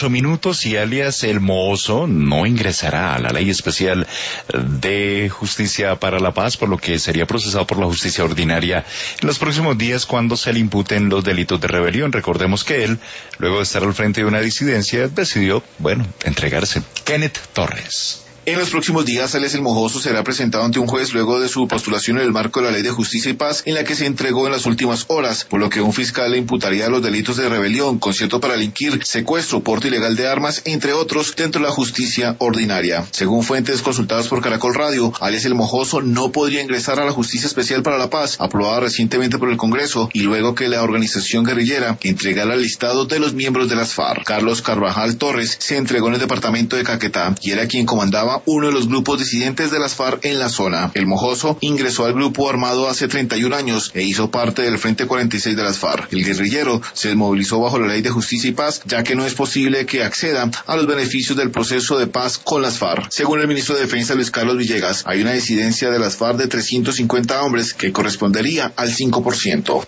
8 minutos y alias El Mozo no ingresará a la Ley Especial de Justicia para la Paz, por lo que sería procesado por la justicia ordinaria en los próximos días cuando se le imputen los delitos de rebelión. Recordemos que él, luego de estar al frente de una disidencia, decidió, entregarse. Kenneth Torres. En los próximos días, alias El Mojoso será presentado ante un juez luego de su postulación en el marco de la Ley de Justicia y Paz, en la que se entregó en las últimas horas, por lo que un fiscal le imputaría los delitos de rebelión, concierto para delinquir, secuestro, porte ilegal de armas, entre otros, dentro de la justicia ordinaria. Según fuentes consultadas por Caracol Radio, alias El Mojoso no podría ingresar a la Justicia Especial para la Paz, aprobada recientemente por el Congreso, y luego que la organización guerrillera entregara el listado de los miembros de las FARC. Carlos Carvajal Torres se entregó en el departamento de Caquetá y era quien comandaba uno de los grupos disidentes de las FARC en la zona. El Mojoso ingresó al grupo armado hace 31 años e hizo parte del Frente 46 de las FARC. El guerrillero se desmovilizó bajo la Ley de Justicia y Paz, ya que no es posible que acceda a los beneficios del proceso de paz con las FARC. Según el ministro de Defensa Luis Carlos Villegas, hay una disidencia de las FARC de 350 hombres que correspondería al 5%.